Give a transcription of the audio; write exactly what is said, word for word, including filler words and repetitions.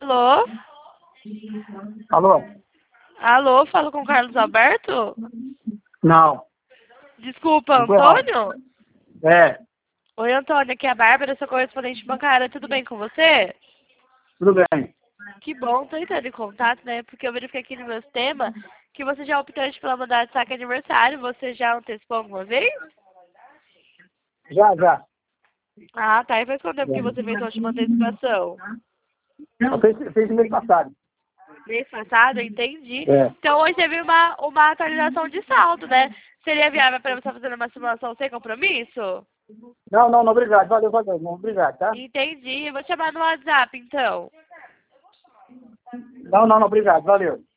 Alô? Alô? Alô, falo com o Carlos Alberto? Não. Desculpa, Ficou errado. Antônio? É, Oi, Antônio, aqui é a Bárbara, sua correspondente bancária. Tudo bem com você? tudo bem. Que bom, tô entrando em contato, né? Porque eu verifiquei aqui no meu sistema que você já optou pela modalidade de saque aniversário. Você já antecipou alguma vez? Já, já. Ah, tá. E faz quanto tempo que você fez a última antecipação? Eu fiz, fiz mês passado. Mês passado, entendi. É. Então hoje teve uma, uma atualização de saldo, né? Seria viável para você fazer uma simulação sem compromisso? Não, não, não, obrigado. Valeu, valeu. Não, obrigado, tá? Entendi. Vou te chamar no WhatsApp, então. Não, não, não, obrigado. Valeu.